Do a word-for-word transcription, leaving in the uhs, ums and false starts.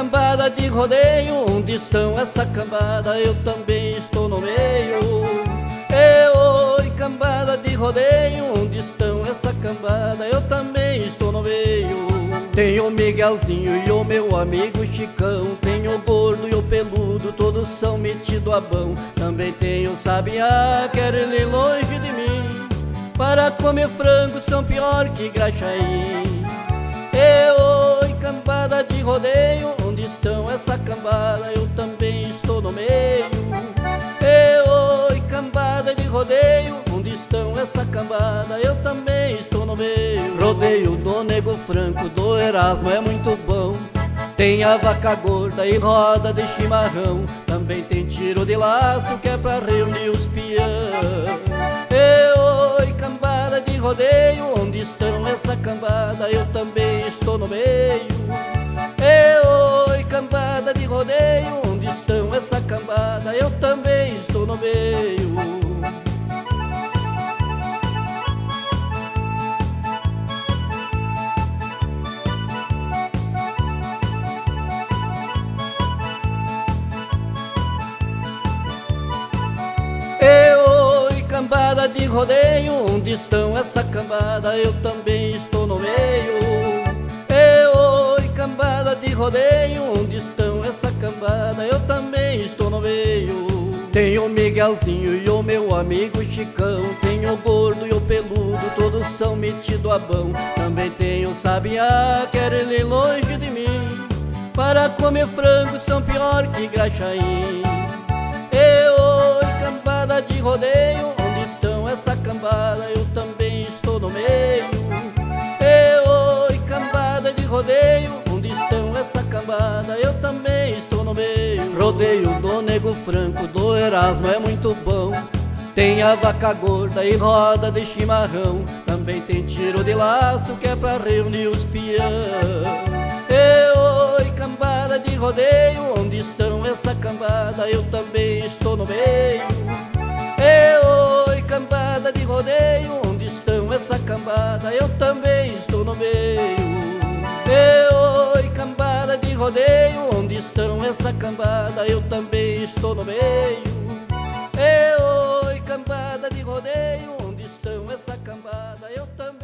cambada de rodeio, onde estão essa cambada? Eu também estou no meio. E oi, cambada de rodeio, onde estão essa cambada? Eu também estou no meio. Tem o Miguelzinho e o meu amigo Chicão, tem o gordo e o peludo, todos são metido a bão. Também tem o Sabiá, quer ele longe de mim, para comer frango são pior que Graxaí. E oi, cambada de rodeio, onde estão essa cambada? Eu também estou no meio. E oi, cambada de rodeio, onde estão essa cambada? Eu também estou no meio. Rodeio do Nego Franco, do Erasmo é muito bom. Tem a vaca gorda e roda de chimarrão. Também tem tiro de laço que é pra reunir os peão. E oi, cambada de rodeio, onde estão essa cambada? Eu também estou no meio. E oi, cambada de rodeio, onde estão essa cambada? Eu também estou no meio. Cambada de rodeio, onde estão essa cambada? Eu também estou no meio. E oi, cambada de rodeio, onde estão essa cambada? Eu também estou no meio. Tem o Miguelzinho e o meu amigo Chicão, tem o gordo e o peludo, todos são metido a bão. Também tem o Sabiá, quer ele longe de mim, para comer frango são pior que Graxaí. E oi, cambada de rodeio, essa cambada? Eu também estou no meio. E oi, cambada de rodeio, onde estão essa cambada? Eu também estou no meio. Rodeio do Nego Franco, do Erasmo é muito bom. Tem a vaca gorda e roda de chimarrão. Também tem tiro de laço que é pra reunir os peão. E oi, cambada de rodeio, onde estão essa cambada? Eu também estou no meio. E oi, cambada de rodeio, onde estão essa cambada? Eu também estou no meio. E oi, cambada de rodeio, onde estão essa cambada? Eu também estou no meio. E oi, cambada de rodeio, onde estão essa cambada? Eu também